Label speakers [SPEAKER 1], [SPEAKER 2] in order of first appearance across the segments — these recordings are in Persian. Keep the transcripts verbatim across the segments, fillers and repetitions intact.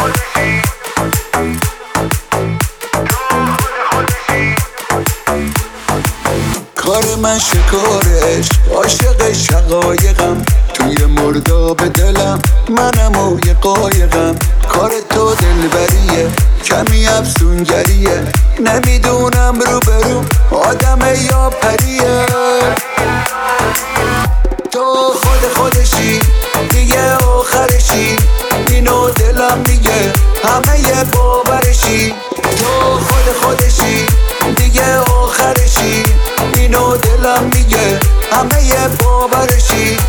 [SPEAKER 1] کار من شکارش عاشق شقایقم، توی مرداب دلم منم و یه قایقم. کار تو دلبریه کمی افسونگریه، نمیدونم رو برو آدمه یا پریه. تو خود خودشی دیگه آخرشی، اینو دلم میگه همه یه باورشی. تو خود خودشی دیگه آخرشی، اینو دلم میگه همه یه باورشی.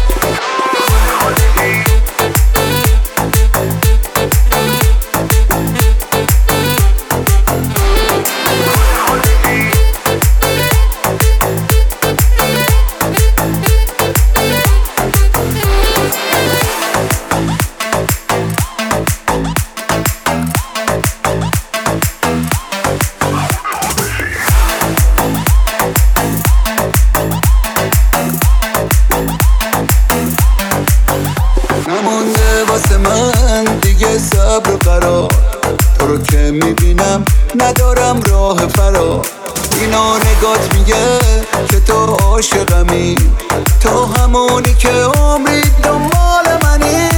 [SPEAKER 1] نمونده واسه من دیگه صبر و قرار، تو رو که میبینم ندارم راه فرار. اینا نگات میگه که تو عاشقمی، تو همونی که عمری دنبال منی.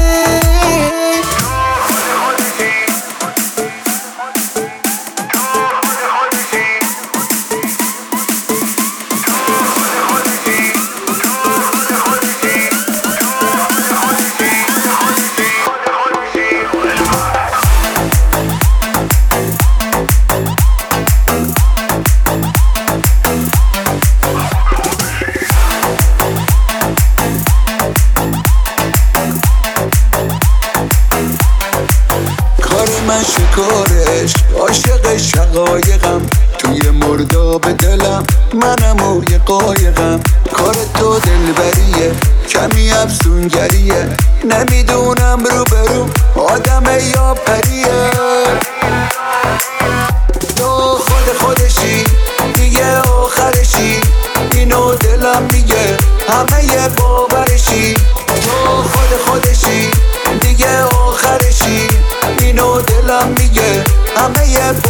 [SPEAKER 1] من شکارش عاشق شقایقم، توی مرداب دلم منم و یه قایقم. کار تو دلبریه کمی افسونگریه، نمیدونم رو برو آدمه یا پریه. تو خود خودشی دیگه آخرشی، اینو دلم میگه همه یه باورشی. تو خود خودشی دیگه آخرشی، اینو دلم میگه همه یه